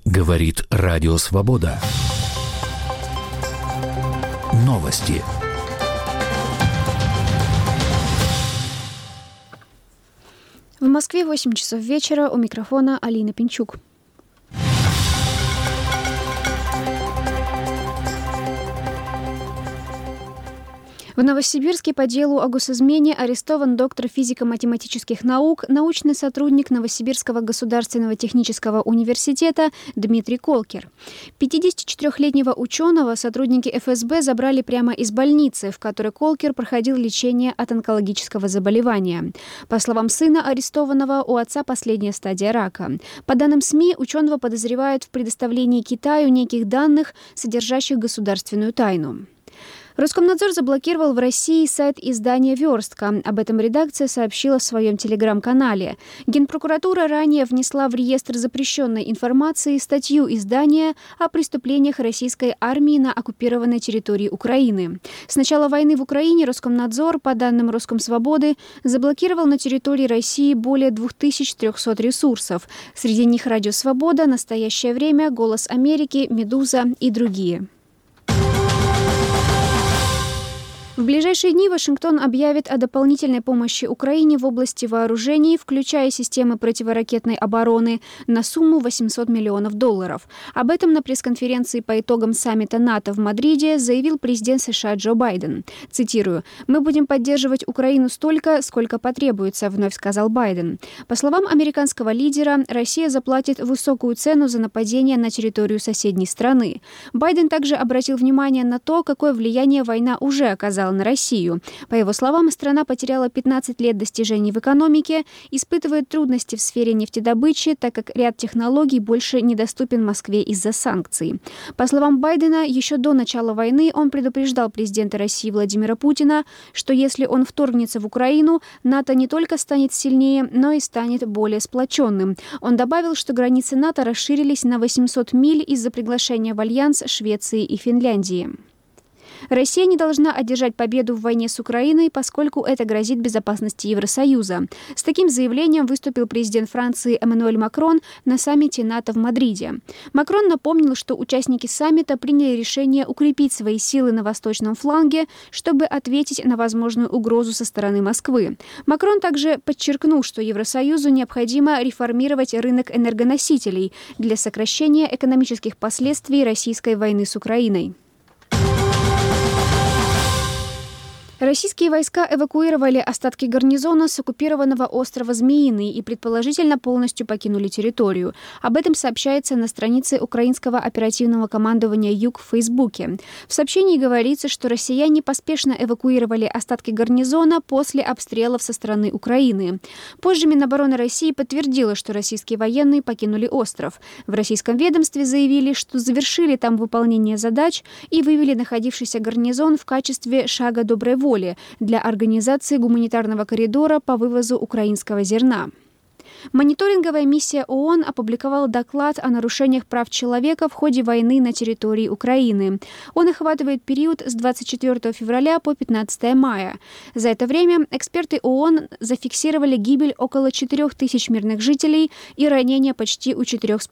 Говорит Радио Свобода. Новости. В Москве 8 часов вечера. У микрофона Алина Пинчук. В Новосибирске по делу о госизмене арестован доктор физико-математических наук, научный сотрудник Новосибирского государственного технического университета Дмитрий Колкер. 54-летнего ученого сотрудники ФСБ забрали прямо из больницы, в которой Колкер проходил лечение от онкологического заболевания. По словам сына арестованного, у отца последняя стадия рака. По данным СМИ, ученого подозревают в предоставлении Китаю неких данных, содержащих государственную тайну. Роскомнадзор заблокировал в России сайт издания «Верстка». Об этом редакция сообщила в своем телеграм-канале. Генпрокуратура ранее внесла в реестр запрещенной информации статью издания о преступлениях российской армии на оккупированной территории Украины. С начала войны в Украине Роскомнадзор, по данным Роскомсвободы, заблокировал на территории России более 2300 ресурсов. Среди них «Радио Свобода», «Настоящее время», «Голос Америки», «Медуза» и другие. В ближайшие дни Вашингтон объявит о дополнительной помощи Украине в области вооружений, включая системы противоракетной обороны, на сумму $800 миллионов. Об этом на пресс-конференции по итогам саммита НАТО в Мадриде заявил президент США Джо Байден. Цитирую: «Мы будем поддерживать Украину столько, сколько потребуется», — вновь сказал Байден. По словам американского лидера, Россия заплатит высокую цену за нападение на территорию соседней страны. Байден также обратил внимание на то, какое влияние война уже оказала на Россию. По его словам, страна потеряла 15 лет достижений в экономике, испытывает трудности в сфере нефтедобычи, так как ряд технологий больше недоступен Москве из-за санкций. По словам Байдена, еще до начала войны он предупреждал президента России Владимира Путина, что если он вторгнется в Украину, НАТО не только станет сильнее, но и станет более сплоченным. Он добавил, что границы НАТО расширились на 800 миль из-за приглашения в альянс Швеции и Финляндии. Россия не должна одержать победу в войне с Украиной, поскольку это грозит безопасности Евросоюза. С таким заявлением выступил президент Франции Эммануэль Макрон на саммите НАТО в Мадриде. Макрон напомнил, что участники саммита приняли решение укрепить свои силы на восточном фланге, чтобы ответить на возможную угрозу со стороны Москвы. Макрон также подчеркнул, что Евросоюзу необходимо реформировать рынок энергоносителей для сокращения экономических последствий российской войны с Украиной. Российские войска эвакуировали остатки гарнизона с оккупированного острова Змеиный и предположительно полностью покинули территорию. Об этом сообщается на странице украинского оперативного командования «Юг» в Фейсбуке. В сообщении говорится, что россияне поспешно эвакуировали остатки гарнизона после обстрелов со стороны Украины. Позже Минобороны России подтвердило, что российские военные покинули остров. В российском ведомстве заявили, что завершили там выполнение задач и вывели находившийся гарнизон в качестве шага доброй воли для организации гуманитарного коридора по вывозу украинского зерна. Мониторинговая миссия ООН опубликовала доклад о нарушениях прав человека в ходе войны на территории Украины. Он охватывает период с 24 февраля по 15 мая. За это время эксперты ООН зафиксировали гибель около 4000 мирных жителей и ранения почти у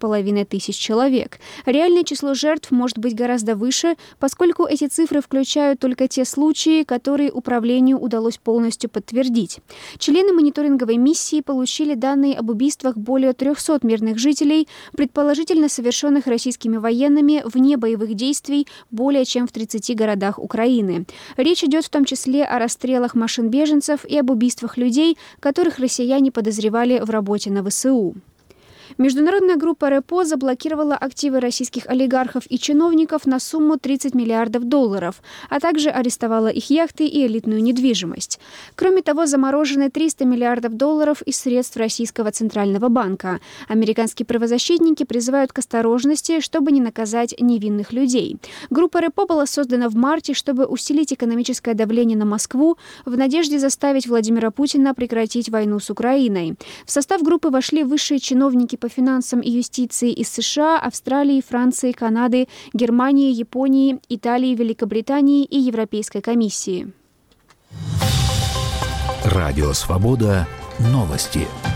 4500 человек. Реальное число жертв может быть гораздо выше, поскольку эти цифры включают только те случаи, которые управлению удалось полностью подтвердить. Члены мониторинговой миссии получили данные об убийствах более 300 мирных жителей, предположительно совершенных российскими военными вне боевых действий более чем в 30 городах Украины. Речь идет в том числе о расстрелах машин беженцев и об убийствах людей, которых россияне подозревали в работе на ВСУ. Международная группа РЭПО заблокировала активы российских олигархов и чиновников на сумму $30 миллиардов, а также арестовала их яхты и элитную недвижимость. Кроме того, заморожены $300 миллиардов из средств Российского Центрального банка. Американские правозащитники призывают к осторожности, чтобы не наказать невинных людей. Группа РЭПО была создана в марте, чтобы усилить экономическое давление на Москву в надежде заставить Владимира Путина прекратить войну с Украиной. В состав группы вошли высшие чиновники по финансам и юстиции из США, Австралии, Франции, Канады, Германии, Японии, Италии, Великобритании и Европейской комиссии. Радио Свобода. Новости.